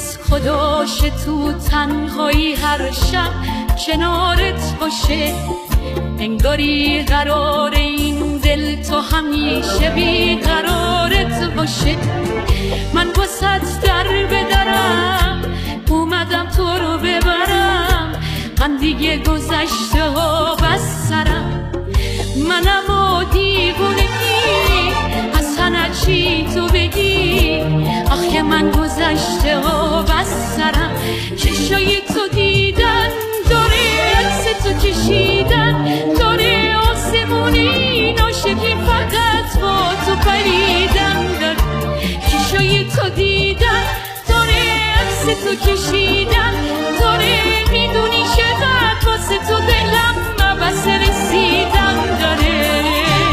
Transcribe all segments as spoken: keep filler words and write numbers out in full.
بس خداشه تو تنهایی هر شب کنارت باشه، انگاری قرار این دل تو همیشه بی قرارت باشه. من واسط در بدرم اومدم تو رو ببرم، من دیگه گذشته ها بس سرم، منم و دیوونگی اصلا چی تو بگی، آخه من گذشته ها بس سرم. چشای تو دیدن داره عکس تو کشیدن، داره آسمونی ناشکی فقط با تو پریدن داره. چشای تو دیدن داره عکس تو کشیدن، داره میدونی چقدر واسه تو دلم بس رسیدن داره.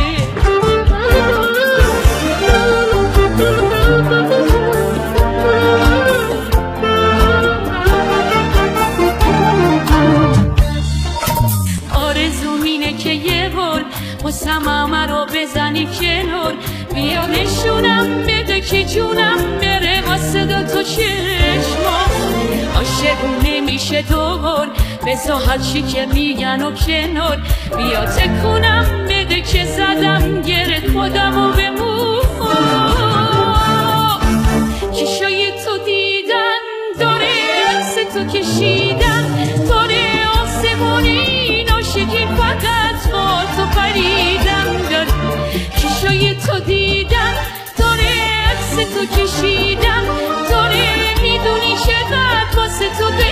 آرزوم اینه که یه بار واسم همه رو بزنی کنار، بیا نشونم بده که جونم بره واسه دو تو چشما. عاشق نمیشه دوبار بذار هرچی که میگن و کنار، بیا تکونم بده که زدم گرد خودم و بمون. چشای تو دیدن داره عکس تو کشیدن، داره آسمونی ناشکی فقط با تو پریدن داره. چشای تو دیدن داره عکس تو کشیدن، داره میدونی چقدر واسه تو